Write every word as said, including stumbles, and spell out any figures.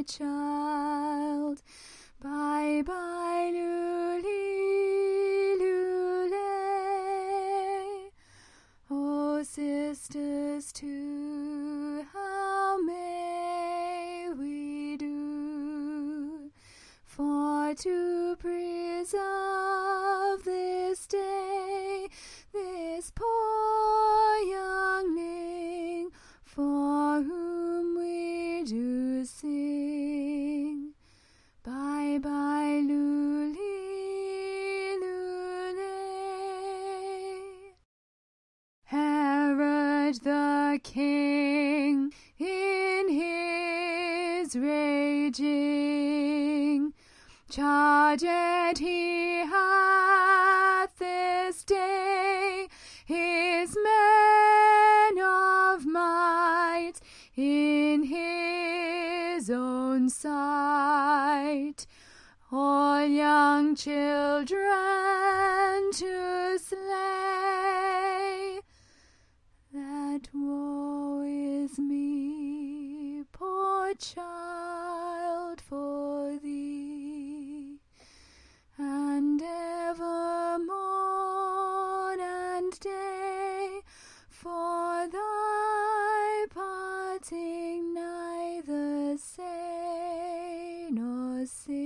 child. Bye bye, Lule, Lule. Oh, sisters too, how may we do for to preserve this day, this poor youngling, for whom we do sing. Bye bye, Lule, Lule. Herod the king, in his raging, charged he hath this day his men of might in his own sight, all young children to slay. That woe is me, poor child, for thee, and ever morn and day for thy parting neither say nor sing.